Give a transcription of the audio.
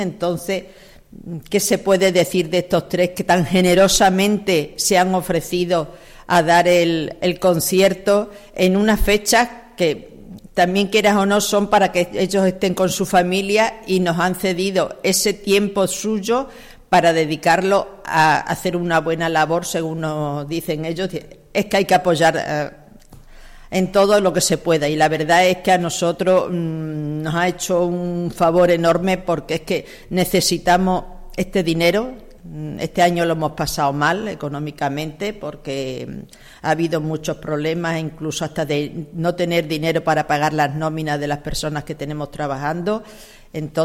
Entonces, ¿qué se puede decir de estos tres que tan generosamente se han ofrecido a dar el concierto en unas fechas que también, quieras o no, son para que ellos estén con su familia, y nos han cedido ese tiempo suyo para dedicarlo a hacer una buena labor, según nos dicen ellos? Es que hay que apoyar en todo lo que se pueda, y la verdad es que a nosotros nos ha hecho un favor enorme, porque es que necesitamos este dinero. Este año lo hemos pasado mal económicamente, porque ha habido muchos problemas, incluso hasta de no tener dinero para pagar las nóminas de las personas que tenemos trabajando. Entonces,